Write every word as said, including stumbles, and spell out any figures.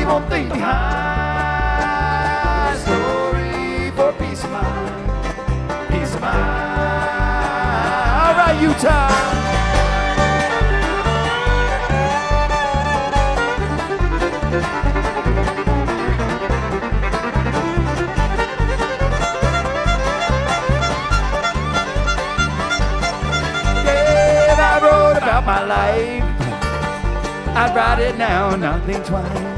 leave one thing behind. Story for peace of mind. Peace of mind. All right, Utah. If I wrote about my life, I'd write it now, not think twice.